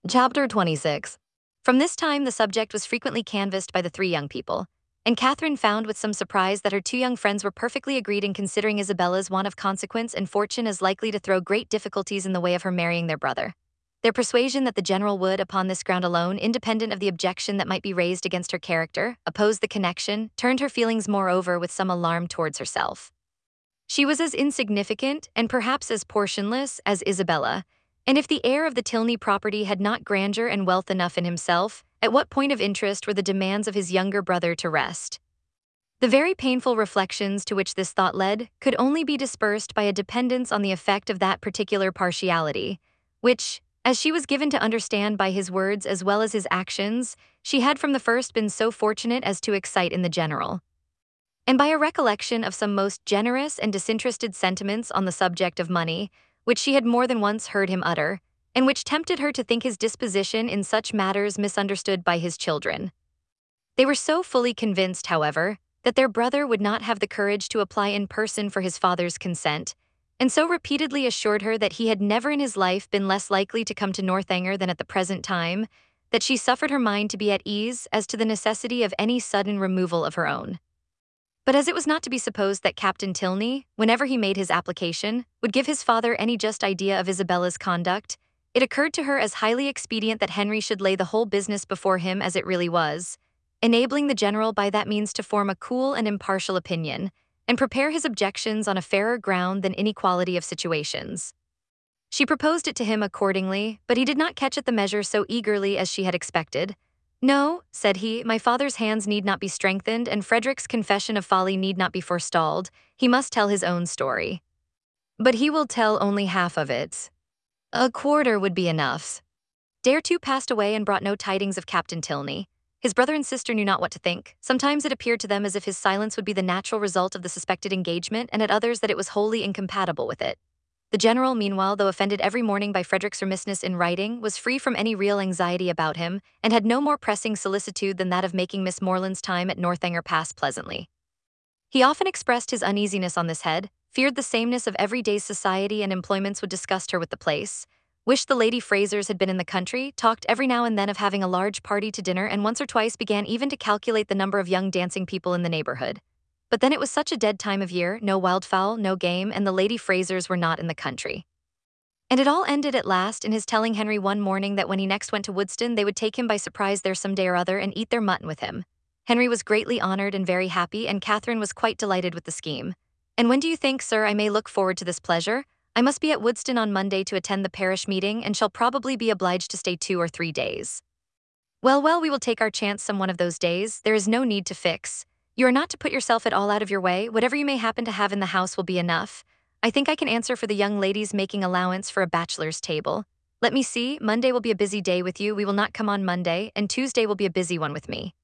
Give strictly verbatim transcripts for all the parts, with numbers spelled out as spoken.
Chapter twenty-six. From this time, the subject was frequently canvassed by the three young people, and Catherine found with some surprise that her two young friends were perfectly agreed in considering Isabella's want of consequence and fortune as likely to throw great difficulties in the way of her marrying their brother. Their persuasion that the general would, upon this ground alone, independent of the objection that might be raised against her character, oppose the connection, turned her feelings moreover with some alarm towards herself. She was as insignificant, and perhaps as portionless, as Isabella, and if the heir of the Tilney property had not grandeur and wealth enough in himself, at what point of interest were the demands of his younger brother to rest? The very painful reflections to which this thought led could only be dispersed by a dependence on the effect of that particular partiality, which, as she was given to understand by his words as well as his actions, she had from the first been so fortunate as to excite in the general. And by a recollection of some most generous and disinterested sentiments on the subject of money, which she had more than once heard him utter, and which tempted her to think his disposition in such matters misunderstood by his children. They were so fully convinced, however, that their brother would not have the courage to apply in person for his father's consent, and so repeatedly assured her that he had never in his life been less likely to come to Northanger than at the present time, that she suffered her mind to be at ease as to the necessity of any sudden removal of her own. But as it was not to be supposed that Captain Tilney, whenever he made his application, would give his father any just idea of Isabella's conduct, it occurred to her as highly expedient that Henry should lay the whole business before him as it really was, enabling the general by that means to form a cool and impartial opinion, and prepare his objections on a fairer ground than inequality of situations. She proposed it to him accordingly, but he did not catch at the measure so eagerly as she had expected. "No," said he, "my father's hands need not be strengthened, and Frederick's confession of folly need not be forestalled. He must tell his own story. But he will tell only half of it. A quarter would be enough." Dare too passed away and brought no tidings of Captain Tilney. His brother and sister knew not what to think. Sometimes it appeared to them as if his silence would be the natural result of the suspected engagement, and at others that it was wholly incompatible with it. The general, meanwhile, though offended every morning by Frederick's remissness in writing, was free from any real anxiety about him, and had no more pressing solicitude than that of making Miss Morland's time at Northanger pass pleasantly. He often expressed his uneasiness on this head, feared the sameness of every day's society and employments would disgust her with the place, wished the Lady Frasers had been in the country, talked every now and then of having a large party to dinner, and once or twice began even to calculate the number of young dancing people in the neighborhood. But then it was such a dead time of year, no wildfowl, no game, and the Lady Frasers were not in the country. And it all ended at last in his telling Henry one morning that when he next went to Woodston they would take him by surprise there some day or other and eat their mutton with him. Henry was greatly honored and very happy, and Catherine was quite delighted with the scheme. "And when do you think, sir, I may look forward to this pleasure? I must be at Woodston on Monday to attend the parish meeting, and shall probably be obliged to stay two or three days." "Well, well, we will take our chance some one of those days. There is no need to fix. You are not to put yourself at all out of your way. Whatever you may happen to have in the house will be enough. I think I can answer for the young ladies making allowance for a bachelor's table. Let me see, Monday will be a busy day with you. We will not come on Monday, and Tuesday will be a busy one with me.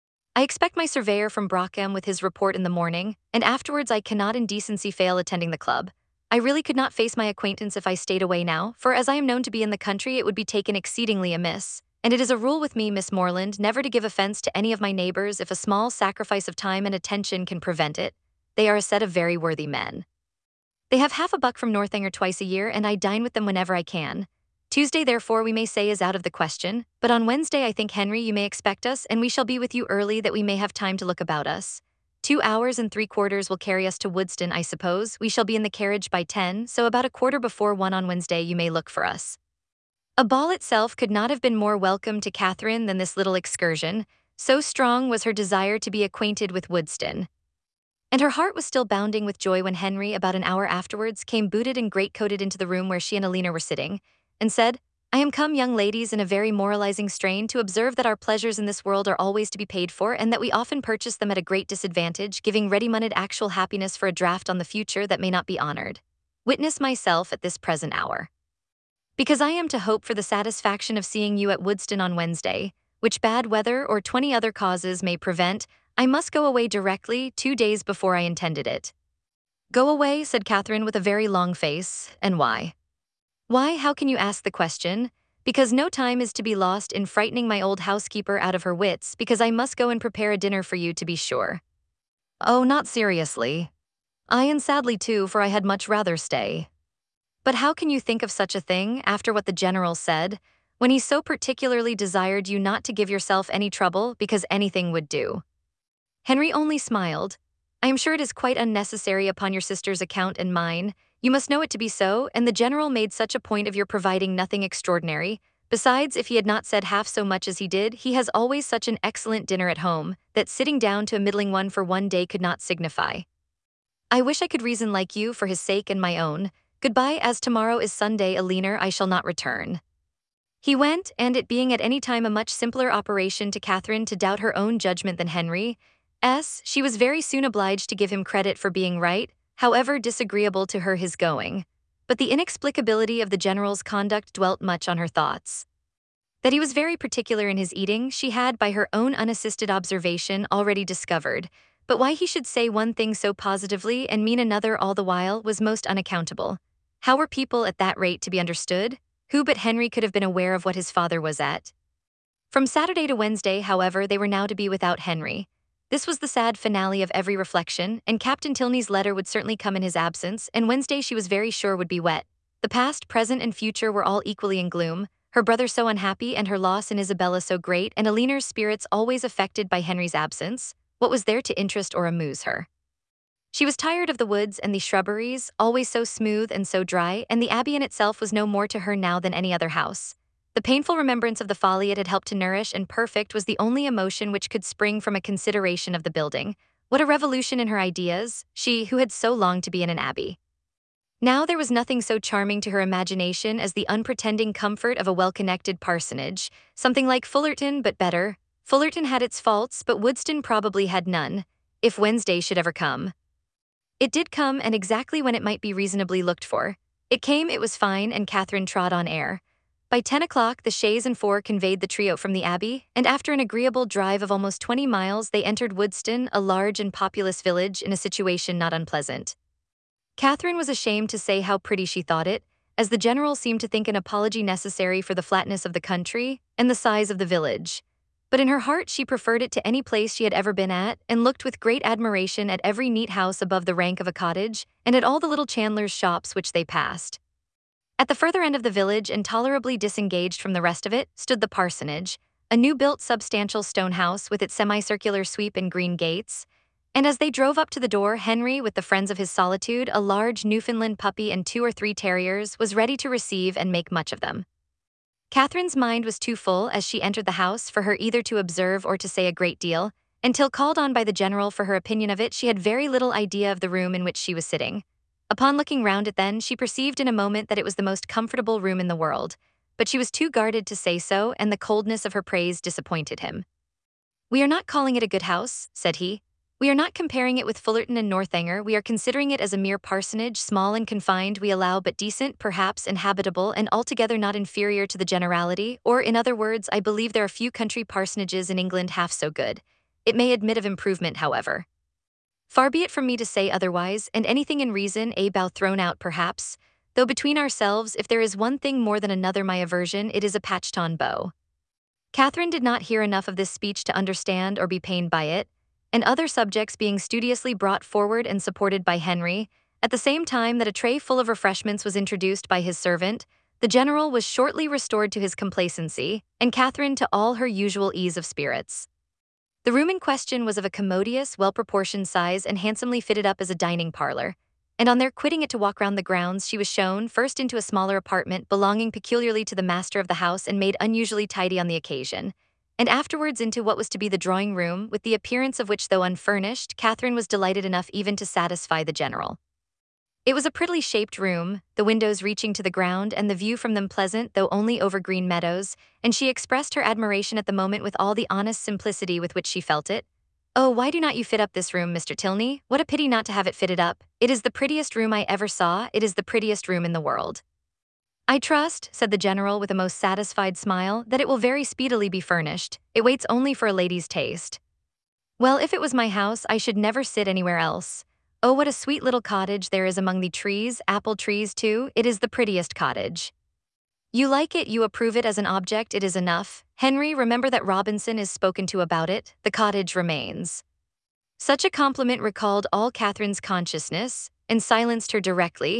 I expect my surveyor from Brockham with his report in the morning, and afterwards I cannot in decency fail attending the club. I really could not face my acquaintance if I stayed away now, for as I am known to be in the country it would be taken exceedingly amiss. And it is a rule with me, Miss Morland, never to give offense to any of my neighbors if a small sacrifice of time and attention can prevent it. They are a set of very worthy men. They have half a buck from Northanger twice a year, and I dine with them whenever I can. Tuesday, therefore, we may say is out of the question, but on Wednesday I think, Henry, you may expect us, and we shall be with you early that we may have time to look about us. Two hours and three quarters will carry us to Woodston, I suppose. We shall be in the carriage by ten, so about a quarter before one on Wednesday you may look for us." A ball itself could not have been more welcome to Catherine than this little excursion, so strong was her desire to be acquainted with Woodston. And her heart was still bounding with joy when Henry, about an hour afterwards, came booted and greatcoated into the room where she and Alina were sitting, and said, "I am come, young ladies, in a very moralizing strain, to observe that our pleasures in this world are always to be paid for, and that we often purchase them at a great disadvantage, giving ready-moneyed actual happiness for a draught on the future that may not be honored. Witness myself at this present hour. Because I am to hope for the satisfaction of seeing you at Woodston on Wednesday, which bad weather or twenty other causes may prevent, I must go away directly, two days before I intended it." "Go away," said Catherine with a very long face, "and why?" "Why, how can you ask the question? Because no time is to be lost in frightening my old housekeeper out of her wits, because I must go and prepare a dinner for you, to be sure." "Oh, not seriously." "Aye, and sadly too, for I had much rather stay." "But how can you think of such a thing, after what the general said? when he so particularly desired you not to give yourself any trouble because anything would do. Henry only smiled. I am sure it is quite unnecessary upon your sister's account and mine. You must know it to be so, and the general made such a point of your providing nothing extraordinary. Besides, if he had not said half so much as he did, he has always such an excellent dinner at home, that sitting down to a middling one for one day could not signify. I wish I could reason like you for his sake and my own. Goodbye, as tomorrow is Sunday, a leaner I shall not return. He went, and it being at any time a much simpler operation to Catherine to doubt her own judgment than Henry's, she was very soon obliged to give him credit for being right, however disagreeable to her his going. But the inexplicability of the general's conduct dwelt much on her thoughts. That he was very particular in his eating, she had, by her own unassisted observation, already discovered, but why he should say one thing so positively and mean another all the while was most unaccountable. How were people at that rate to be understood? Who but Henry could have been aware of what his father was at? From Saturday to Wednesday, however, they were now to be without Henry. This was the sad finale of every reflection, and Captain Tilney's letter would certainly come in his absence, and Wednesday she was very sure would be wet. The past, present, and future were all equally in gloom, her brother so unhappy and her loss in Isabella so great, and Aline's spirits always affected by Henry's absence. What was there to interest or amuse her? She was tired of the woods and the shrubberies, always so smooth and so dry, and the Abbey in itself was no more to her now than any other house. The painful remembrance of the folly it had helped to nourish and perfect was the only emotion which could spring from a consideration of the building. What a revolution in her ideas, she who had so longed to be in an abbey. Now there was nothing so charming to her imagination as the unpretending comfort of a well-connected parsonage, something like Fullerton but better. Fullerton had its faults, but Woodston probably had none, if Wednesday should ever come. It did come, and exactly when it might be reasonably looked for. It came, it was fine, and Catherine trod on air. By ten o'clock the chaise and four conveyed the trio from the Abbey, and after an agreeable drive of almost twenty miles they entered Woodston, a large and populous village in a situation not unpleasant. Catherine was ashamed to say how pretty she thought it, as the general seemed to think an apology necessary for the flatness of the country and the size of the village. But in her heart she preferred it to any place she had ever been at, and looked with great admiration at every neat house above the rank of a cottage, and at all the little chandlers' shops which they passed. At the further end of the village, and tolerably disengaged from the rest of it, stood the parsonage, a new-built substantial stone house with its semicircular sweep and green gates, and as they drove up to the door, Henry, with the friends of his solitude, a large Newfoundland puppy and two or three terriers, was ready to receive and make much of them. Catherine's mind was too full as she entered the house for her either to observe or to say a great deal, until called on by the general for her opinion of it she had very little idea of the room in which she was sitting. Upon looking round it then, she perceived in a moment that it was the most comfortable room in the world, but she was too guarded to say so, and the coldness of her praise disappointed him. "We are not calling it a good house," said he. "We are not comparing it with Fullerton and Northanger. We are considering it as a mere parsonage, small and confined, we allow, but decent, perhaps, and habitable, and altogether not inferior to the generality, or, in other words, I believe there are few country parsonages in England half so good. It may admit of improvement, however. Far be it from me to say otherwise, and anything in reason a bow thrown out perhaps, though between ourselves, if there is one thing more than another my aversion, it is a patched-on bow." Catherine did not hear enough of this speech to understand or be pained by it, and other subjects being studiously brought forward and supported by Henry, at the same time that a tray full of refreshments was introduced by his servant, the general was shortly restored to his complacency, and Catherine to all her usual ease of spirits. The room in question was of a commodious, well-proportioned size and handsomely fitted up as a dining parlor, and on their quitting it to walk round the grounds, she was shown first into a smaller apartment belonging peculiarly to the master of the house and made unusually tidy on the occasion, and afterwards into what was to be the drawing-room, with the appearance of which, though unfurnished, Catherine was delighted enough even to satisfy the general. It was a prettily shaped room, the windows reaching to the ground and the view from them pleasant, though only over green meadows, and she expressed her admiration at the moment with all the honest simplicity with which she felt it. "Oh, why do not you fit up this room, Mister Tilney? What a pity not to have it fitted up. It is the prettiest room I ever saw, it is the prettiest room in the world." "I trust," said the general with a most satisfied smile, "that it will very speedily be furnished. It waits only for a lady's taste. Well, if it was my house, I should never sit anywhere else. Oh, what a sweet little cottage there is among the trees, apple trees too, it is the prettiest cottage. You like it, you approve it as an object, it is enough. Henry, remember that Robinson is spoken to about it, the cottage remains." Such a compliment recalled all Catherine's consciousness, and silenced her directly,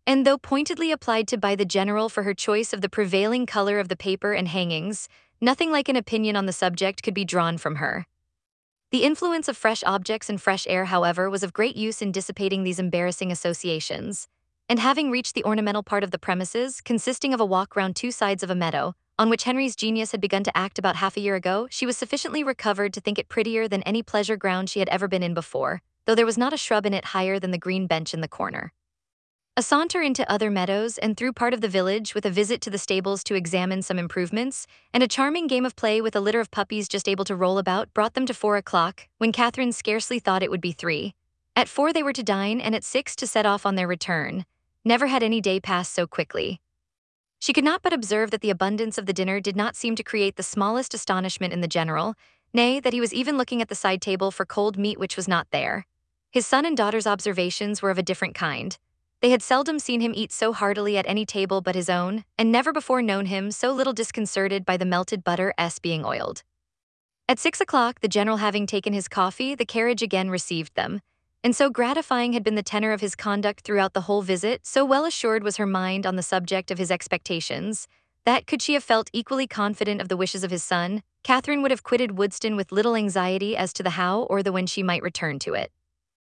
And though pointedly applied to by the general for her choice of the prevailing color of the paper and hangings, nothing like an opinion on the subject could be drawn from her. The influence of fresh objects and fresh air, however, was of great use in dissipating these embarrassing associations. And having reached the ornamental part of the premises, consisting of a walk round two sides of a meadow, on which Henry's genius had begun to act about half a year ago, she was sufficiently recovered to think it prettier than any pleasure ground she had ever been in before, though there was not a shrub in it higher than the green bench in the corner. A saunter into other meadows and through part of the village with a visit to the stables to examine some improvements, and a charming game of play with a litter of puppies just able to roll about brought them to four o'clock, when Catherine scarcely thought it would be three. At four they were to dine, and at six to set off on their return. Never had any day passed so quickly. She could not but observe that the abundance of the dinner did not seem to create the smallest astonishment in the general, nay, that he was even looking at the side table for cold meat which was not there. His son and daughter's observations were of a different kind. They had seldom seen him eat so heartily at any table but his own, and never before known him so little disconcerted by the melted butter s being oiled. At six o'clock, the general having taken his coffee, the carriage again received them. And so gratifying had been the tenor of his conduct throughout the whole visit, so well assured was her mind on the subject of his expectations, that, could she have felt equally confident of the wishes of his son, Catherine would have quitted Woodston with little anxiety as to the how or the when she might return to it.